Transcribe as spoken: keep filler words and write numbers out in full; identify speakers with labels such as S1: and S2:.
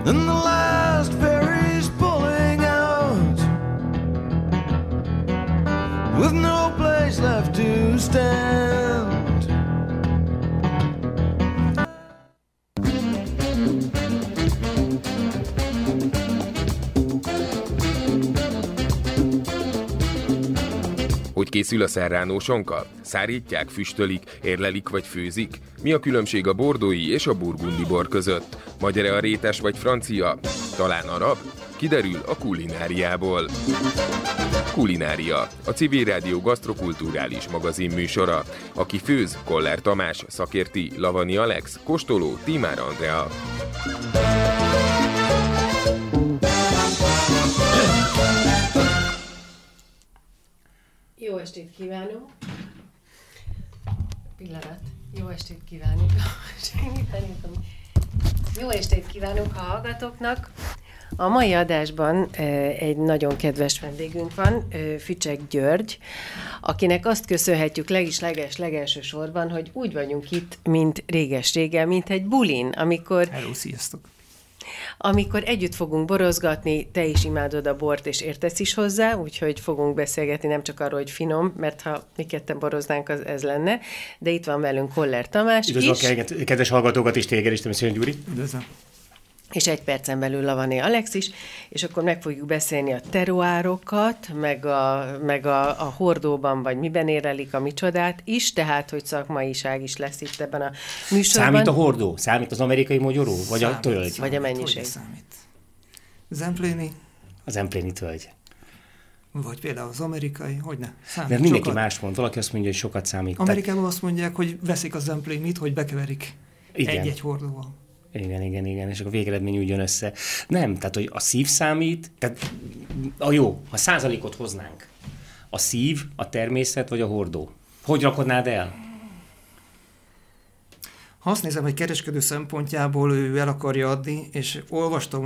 S1: and the last ferry's pulling out, with no place left to stand.
S2: Hogy készül a serrano sonka? Szárítják, füstölik, érlelik vagy főzik? Mi a különbség a bordói és a burgundi bor között? Magyar-e a rétes vagy francia? Talán arab? Kiderül a kulináriából. Kulinária, a Civil Rádió gasztrokulturális magazin műsora. Aki főz, Koller Tamás, szakérti, Lavani Alex, kóstoló, Tímár Andrea.
S3: Jó estét kívánok! Pillanat. Jó estét kívánok! Jó estét kívánok a hallgatóknak! A mai adásban egy nagyon kedves vendégünk van, Fücsek György, akinek azt köszönhetjük legisleges legelső sorban, hogy úgy vagyunk itt, mint réges-régen, mint egy bulin, amikor...
S4: Hello, sziasztok!
S3: Amikor együtt fogunk borozgatni, te is imádod a bort, és értesz is hozzá, úgyhogy fogunk beszélgetni nem csak arról, hogy finom, mert ha mi ketten boroznánk, az ez lenne, de itt van velünk Koller Tamás
S5: Üdvözlöm
S3: is.
S5: Üdvözlöm a kedves hallgatókat is, téged is, természetesen Gyuri.
S4: Üdvözlöm.
S3: És egy percen belül Lavani Alex is, és akkor meg fogjuk beszélni a teruárokat, meg a, meg a, a hordóban, vagy miben érelik a micsodát is, tehát, hogy szakmaiság is lesz itt ebben a műsorban.
S5: Számít a hordó? Számít az amerikai mogyoró? Vagy
S4: Számít,
S5: a tölgy?
S4: Számít,
S3: vagy a mennyiség?
S4: számít. Zempléni,
S5: Az empléni tölgy.
S4: vagy például az amerikai, hogy ne? Számít.
S5: De mindenki
S4: sokat.
S5: más mond. Valaki azt mondja, hogy sokat számít.
S4: Amerikában azt mondják, hogy veszik a zemplénit, hogy bekeverik
S5: Igen.
S4: egy-egy hordóval.
S5: Igen, igen, igen, és akkor végeredmény úgy jön össze. Nem, tehát, hogy a szív számít, tehát a jó, ha százalékot hoznánk, a szív, a természet vagy a hordó? Hogy rakodnád el?
S4: Ha azt nézem, hogy kereskedő szempontjából ő el akarja adni, és olvastam